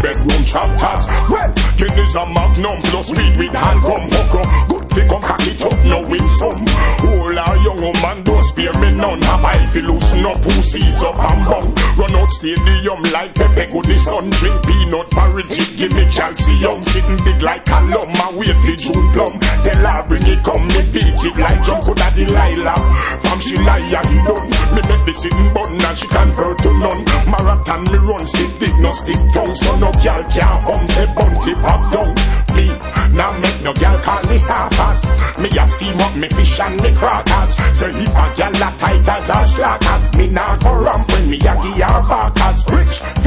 bedroom chapters. Well, Guinness a magnum plus weed with hand come hooker. Good fi come cock it up now win some. All our young woman don't spare me none. Have I fi loosen up pussies up and bum. Run out stadium like Pepe good the sun. Drink peanut porridge, give me calcium. Sitting big like a lum and wait for June plum. Tell her bring it come, me beat it like John Coulda Delilah. From she liar he done. Me make the sitting button and she convert to none. Marathon me run stiff dick no stiff tongue. So no gal can't hunt a bunty pop down. Me now make no gal call me sarcas. Me a steam up me fish and me crackers. So if a gal a tight as a slackers, me nah go ramp when me a give her backers. Rich